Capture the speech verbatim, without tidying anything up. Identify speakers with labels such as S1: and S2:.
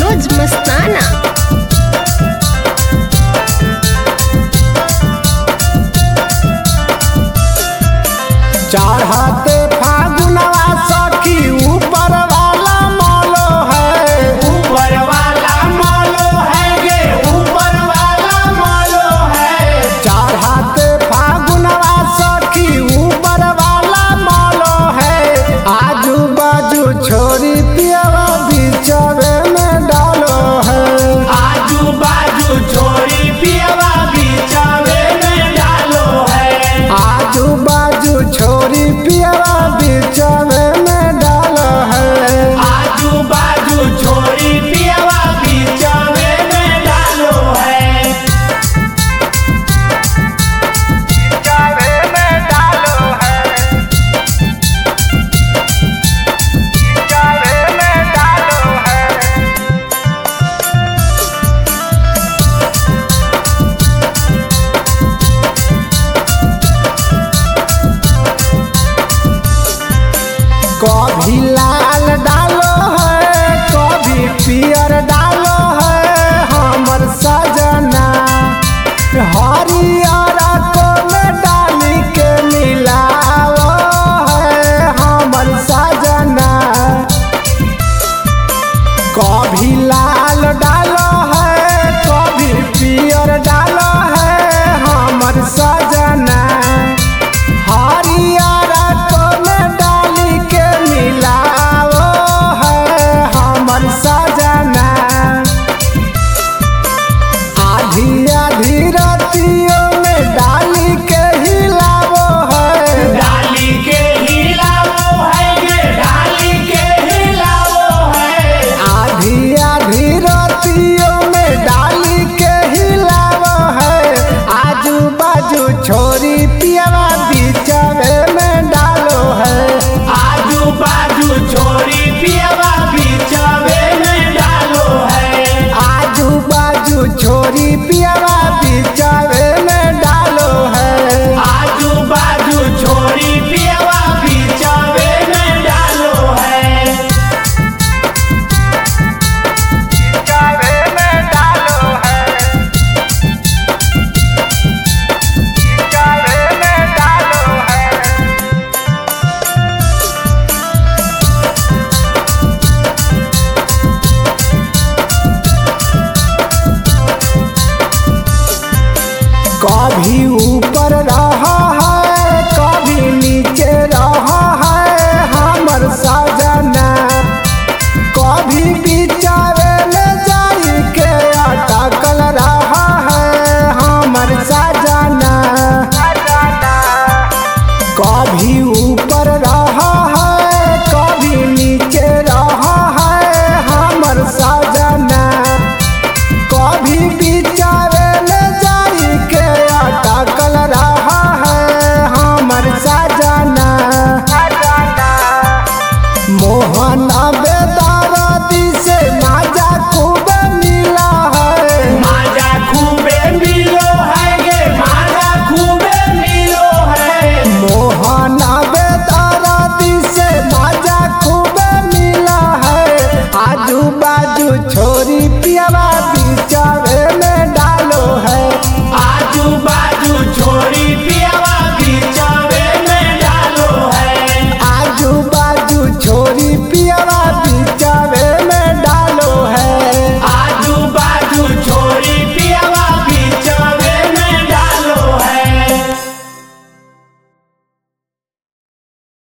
S1: फिरोज मस्ताना।
S2: चढ़ते फागुनवा सखी ऊपर वाला मौलो है, ऊपर वाला मौलो है गे, ऊपर वाला मौलो है। चढ़ते फागुनवा सखी ऊपर वाला मौलो है। आजू बाजू छोरी पियवा बीचवे में डालो है, आजू बाजू छोरी पियवा बीचवे में डालो है। आजू बाजू छोरी पियवा बीचवे में डालो है, आजू बाजू छोरी पियवा बीचवे में डालो है, बीचवे में डालो है, बीचवे में डालो है। कभी लाल डालो है, कभी पियर डालो है, हमर सजना हरियर को में डाली के मिलाओ है, हमर सजना। कभी लाल डालो है, कभी पियर डालो है, हमर सजना।